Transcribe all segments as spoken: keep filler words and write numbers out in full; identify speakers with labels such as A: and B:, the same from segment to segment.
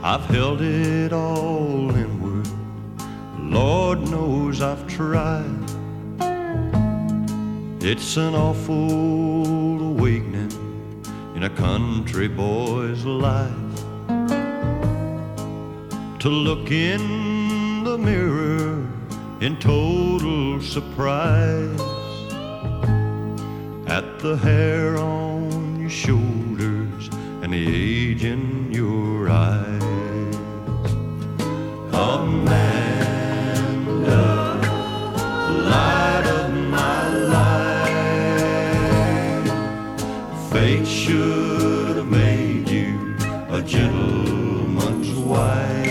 A: I've held it all inward. Lord knows I've tried. It's an awful awakening in a country boy's life, to look in the mirror in total surprise at the hair on your shoulders and the age in your eyes. Amanda, light of my life, fate should have made you a gentleman's wife.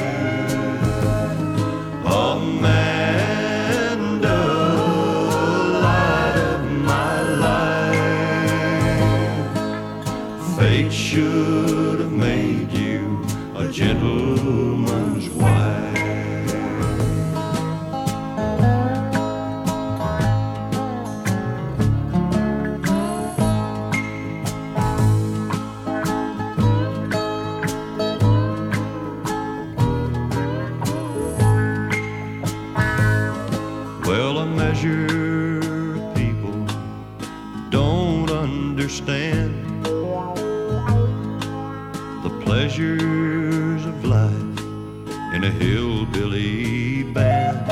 A: Amanda, light of my life, fate should have made you a gentleman's wife. Well, a measure of people don't understand the pleasures of life in a hillbilly band.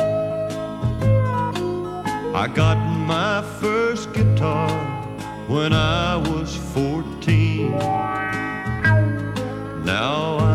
A: I got my first guitar when I was fourteen. Now